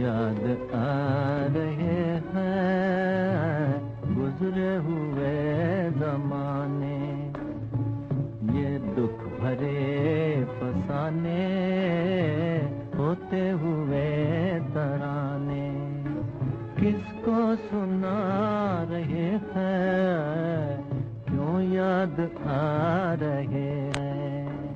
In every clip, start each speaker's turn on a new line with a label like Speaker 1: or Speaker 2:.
Speaker 1: याद आ रहे हैं गुजरे हुए जमाने, ये दुख भरे फसाने होते हुए तराने, किसको सुना रहे हैं, क्यों याद आ रहे हैं।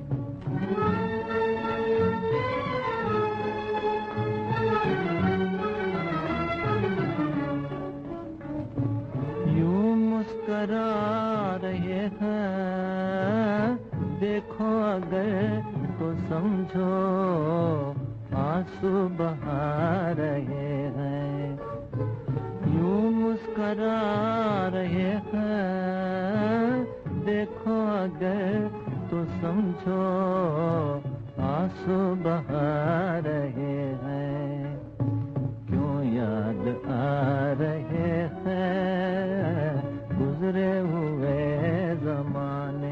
Speaker 1: यूं मुस्करा रहे हैं, देखो अगर तो समझो आंसू बहा रहे हैं। यूं मुस्करा रहे हैं, देखो अगर तो समझो आंसू बहा रहे हैं। क्यों याद आ रहे हैं गुजरे हुए जमाने।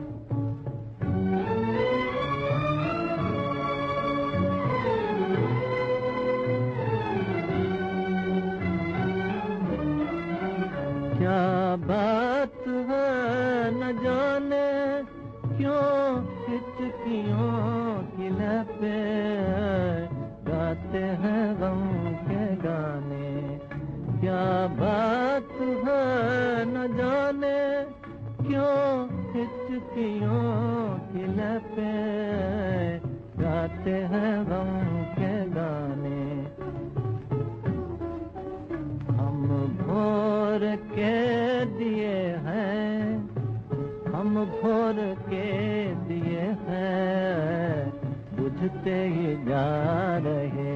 Speaker 1: क्या बात है न जाने क्यों हिचकियों की लहरें गाते हैं गम के गाने। क्या बात है न जाने क्यों हिचकियों की लहरें गाते हैं गम के गाने। हम भोर के दिए हैं, हम भोर के दिए हैं, बुझते ही जा रहे